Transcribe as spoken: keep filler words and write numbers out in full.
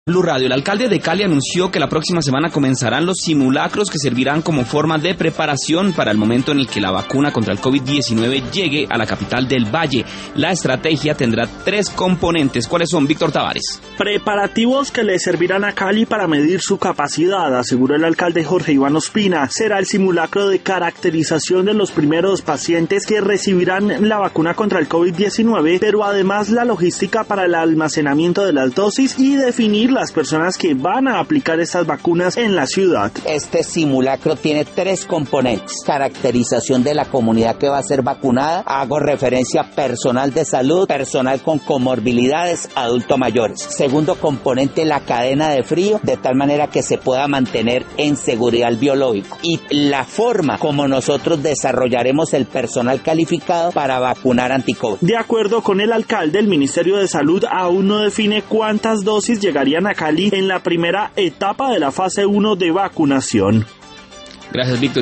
Blue Radio. El alcalde de Cali anunció que la próxima semana comenzarán los simulacros que servirán como forma de preparación para el momento en el que la vacuna contra el COVID diecinueve llegue a la capital del Valle. La estrategia tendrá tres componentes. ¿Cuáles son, Víctor Tavares? Preparativos que le servirán a Cali para medir su capacidad, aseguró el alcalde Jorge Iván Ospina. Será el simulacro de caracterización de los primeros pacientes que recibirán la vacuna contra el COVID diecinueve, pero además la logística para el almacenamiento de las dosis y definir las personas que van a aplicar estas vacunas en la ciudad. Este simulacro tiene tres componentes: caracterización de la comunidad que va a ser vacunada, hago referencia a personal de salud, personal con comorbilidades, adultos mayores. Segundo componente, la cadena de frío, de tal manera que se pueda mantener en seguridad el biológico. Y la forma como nosotros desarrollaremos el personal calificado para vacunar anti-COVID. De acuerdo con el alcalde, el Ministerio de Salud aún no define cuántas dosis llegarían a Cali en la primera etapa de la fase uno de vacunación. Gracias, Víctor.